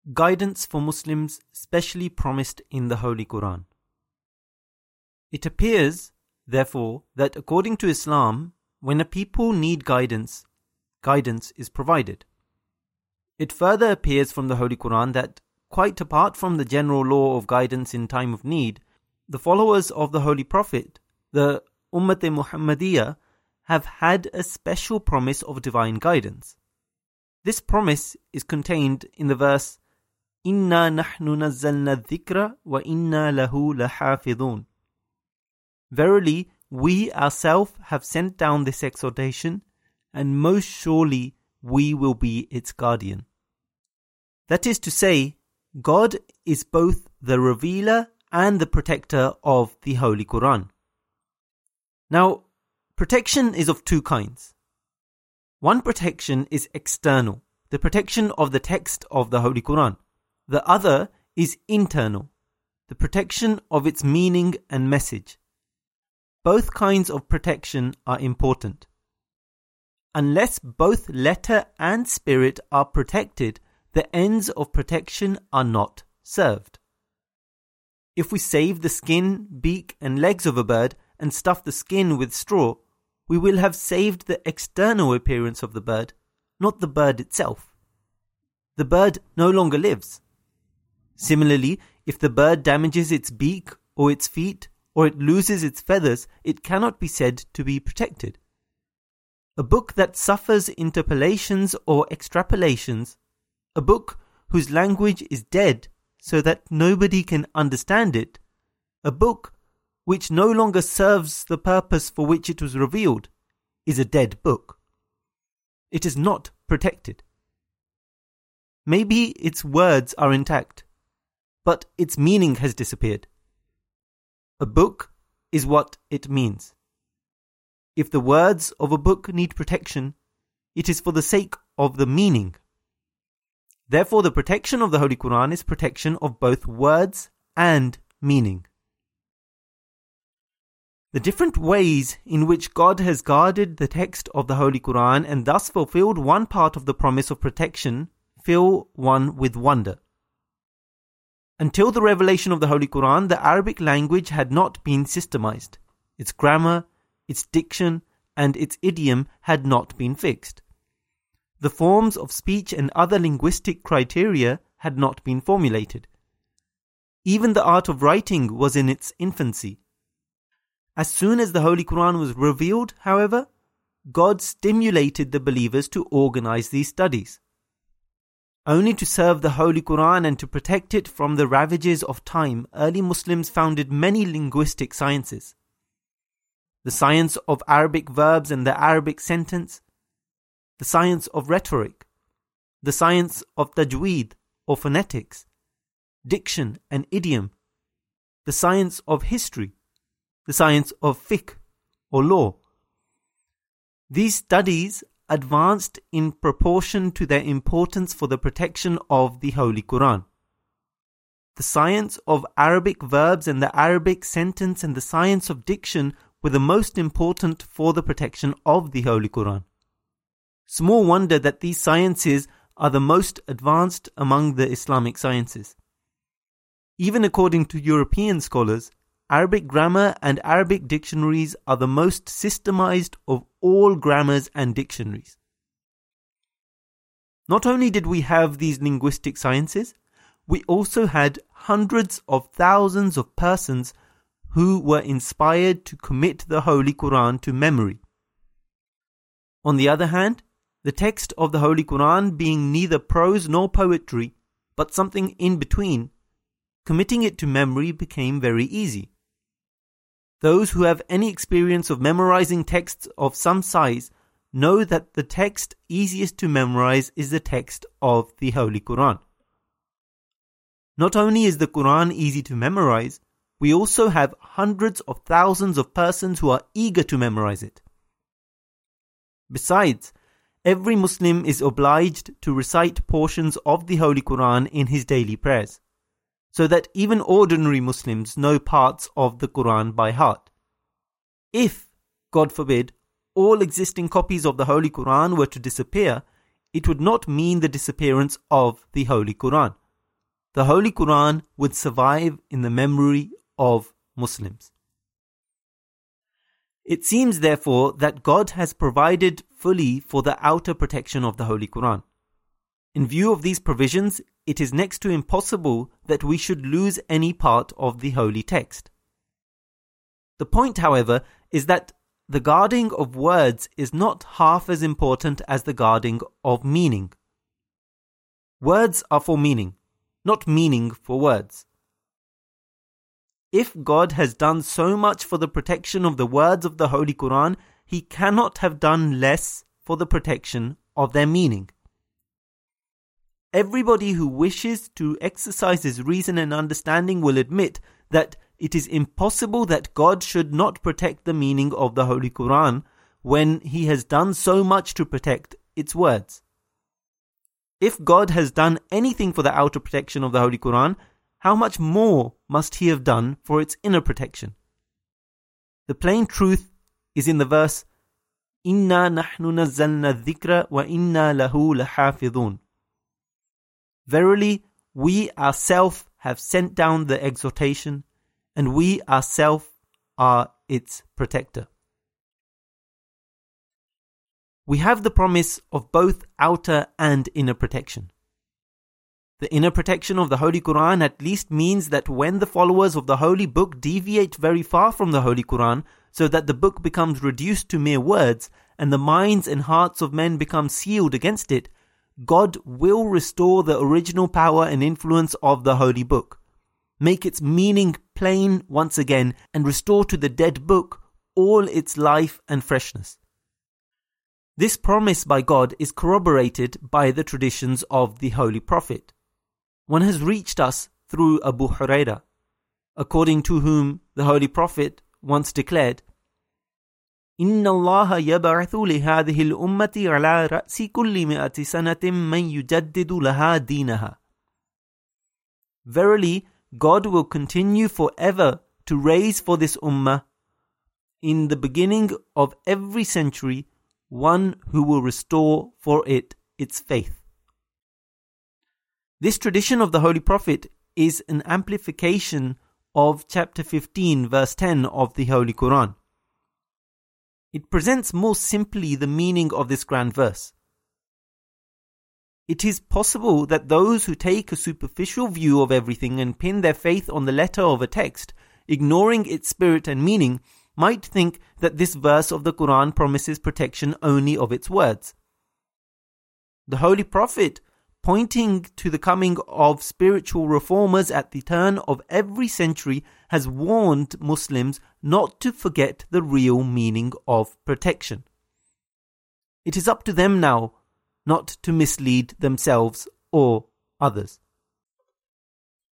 Guidance for Muslims specially promised in the Holy Quran. It appears, therefore, that according to Islam, when a people need guidance, guidance is provided. It further appears from the Holy Quran that, quite apart from the general law of guidance in time of need, the followers of the Holy Prophet, the Ummat-e-Muhammadiyah, have had a special promise of divine guidance. This promise is contained in the verse, Inna nahnu nazzalna dhikra wa inna lahu lahafidhun. Verily, we ourselves have sent down this exhortation, and most surely we will be its guardian. That is to say, God is both the revealer and the protector of the Holy Quran. Now, protection is of two kinds. One protection is external, the protection of the text of the Holy Quran. The other is internal, the protection of its meaning and message. Both kinds of protection are important. Unless both letter and spirit are protected, the ends of protection are not served. If we save the skin, beak and legs of a bird and stuff the skin with straw, we will have saved the external appearance of the bird, not the bird itself. The bird no longer lives. Similarly, if the bird damages its beak or its feet or it loses its feathers, it cannot be said to be protected. A book that suffers interpolations or extrapolations, a book whose language is dead so that nobody can understand it, a book which no longer serves the purpose for which it was revealed, is a dead book. It is not protected. Maybe its words are intact, but its meaning has disappeared. A book is what it means. If the words of a book need protection, it is for the sake of the meaning. Therefore, the protection of the Holy Quran is protection of both words and meaning. The different ways in which God has guarded the text of the Holy Quran and thus fulfilled one part of the promise of protection fill one with wonder. Until the revelation of the Holy Quran, the Arabic language had not been systemized. Its grammar, its diction, and its idiom had not been fixed. The forms of speech and other linguistic criteria had not been formulated. Even the art of writing was in its infancy. As soon as the Holy Quran was revealed, however, God stimulated the believers to organize these studies. Only to serve the Holy Quran and to protect it from the ravages of time, early Muslims founded many linguistic sciences. The science of Arabic verbs and the Arabic sentence, the science of rhetoric, the science of tajweed or phonetics, diction and idiom, the science of history, the science of fiqh or law. These studies advanced in proportion to their importance for the protection of the Holy Quran. The science of Arabic verbs and the Arabic sentence and the science of diction were the most important for the protection of the Holy Quran. Small wonder that these sciences are the most advanced among the Islamic sciences. Even according to European scholars, Arabic grammar and Arabic dictionaries are the most systemized of all grammars and dictionaries. Not only did we have these linguistic sciences, we also had hundreds of thousands of persons who were inspired to commit the Holy Quran to memory. On the other hand, the text of the Holy Quran being neither prose nor poetry, but something in between, committing it to memory became very easy. Those who have any experience of memorizing texts of some size know that the text easiest to memorize is the text of the Holy Quran. Not only is the Quran easy to memorize, we also have hundreds of thousands of persons who are eager to memorize it. Besides, every Muslim is obliged to recite portions of the Holy Quran in his daily prayers, so that even ordinary Muslims know parts of the Quran by heart. If, God forbid, all existing copies of the Holy Quran were to disappear, it would not mean the disappearance of the Holy Quran. the Holy Quran would survive in the memory of Muslims. It seems therefore that God has provided fully for the outer protection of the Holy Quran. In view of these provisions, it is next to impossible that we should lose any part of the holy text. The point, however, is that the guarding of words is not half as important as the guarding of meaning. Words are for meaning, not meaning for words. If God has done so much for the protection of the words of the Holy Quran, He cannot have done less for the protection of their meaning. Everybody who wishes to exercise his reason and understanding will admit that it is impossible that God should not protect the meaning of the Holy Quran when He has done so much to protect its words. If God has done anything for the outer protection of the Holy Quran, how much more must He have done for its inner protection? The plain truth is in the verse, "Inna nahnu nazzalna dhikra wa inna lahu lahafidhun." Verily, we ourselves have sent down the exhortation, and we ourselves are its protector. We have the promise of both outer and inner protection. The inner protection of the Holy Quran at least means that when the followers of the Holy Book deviate very far from the Holy Quran, so that the book becomes reduced to mere words, and the minds and hearts of men become sealed against it, God will restore the original power and influence of the Holy Book, make its meaning plain once again, and restore to the dead book all its life and freshness. This promise by God is corroborated by the traditions of the Holy Prophet. One has reached us through Abu Hurairah, according to whom the Holy Prophet once declared, إِنَّ اللَّهَ يَبْعَثُ لِهَذِهِ الْأُمَّةِ عَلَى رَأْسِ كُلِّ مِئَةِ سَنَةٍ مَنْ يُجَدِّدُ لَهَا دِينَهَا. Verily, God will continue forever to raise for this ummah in the beginning of every century one who will restore for it its faith. This tradition of the Holy Prophet is an amplification of chapter 15 verse 10 of the Holy Quran. It presents more simply the meaning of this grand verse. It is possible that those who take a superficial view of everything and pin their faith on the letter of a text, ignoring its spirit and meaning, might think that this verse of the Quran promises protection only of its words. The Holy Prophet, pointing to the coming of spiritual reformers at the turn of every century, has warned Muslims not to forget the real meaning of protection. It is up to them now not to mislead themselves or others.